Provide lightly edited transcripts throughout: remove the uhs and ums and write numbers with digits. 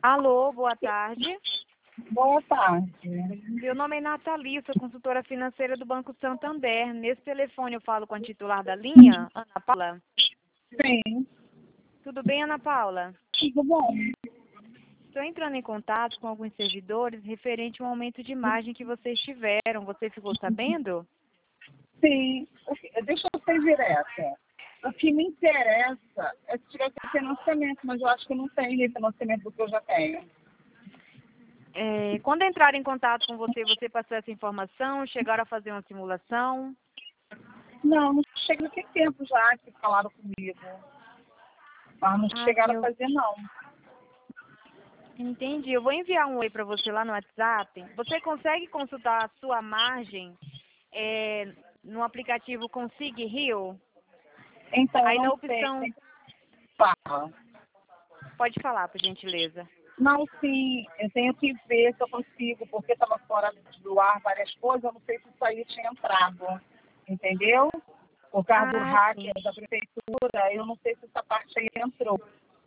Alô, boa tarde. Boa tarde. Meu nome é Nathalie, sou consultora financeira do Banco Santander. Nesse telefone eu falo com a titular da linha, Ana Paula. Sim, Tudo bem, Ana Paula? tudo bom. Estou entrando em contato com alguns servidores referente ao aumento de margem que vocês tiveram. Você ficou sabendo? Sim, deixa eu ser direta. O que me interessa é se tivesse refinanciamento, mas eu acho que não tem refinanciamento do que eu já tenho. Quando entraram em contato com você, você passou essa informação? Chegaram a fazer uma simulação? Não chega no que tempo já que falaram comigo. Mas não chegaram Sim, a fazer, não. entendi. Eu vou enviar um oi para você lá no WhatsApp. Você consegue consultar a sua margem no aplicativo Consig Rio? Então, eu Aí na não sei. opção... Fala. Pode falar, por gentileza. Não, sim, eu tenho que ver se eu consigo, porque estava fora do ar várias coisas, eu não sei se isso aí tinha entrado, entendeu? Por causa do Sim. hacker da prefeitura, eu não sei se essa parte aí entrou.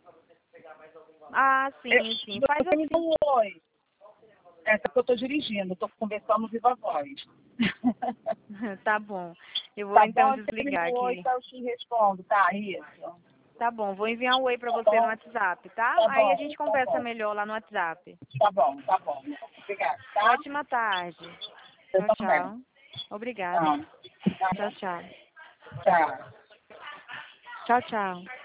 Sim. Faz Você me dá assim. um oi. Essa que eu estou dirigindo, estou conversando viva voz. Tá bom. Eu vou Tá então bom? Você me dá desligar um oi, aqui. tá, eu te respondo, tá? Isso. Tá bom, vou enviar um oi para Tá você no bom? WhatsApp, tá? Tá Aí a bom, gente tá conversa bom. melhor lá no WhatsApp. Tá bom, tá bom. Obrigada, tá? Ótima tarde. Eu Tchau, também. tchau. Obrigada. Tá. Tá Tchau, bom. tchau. Tchau. Tchau, tchau.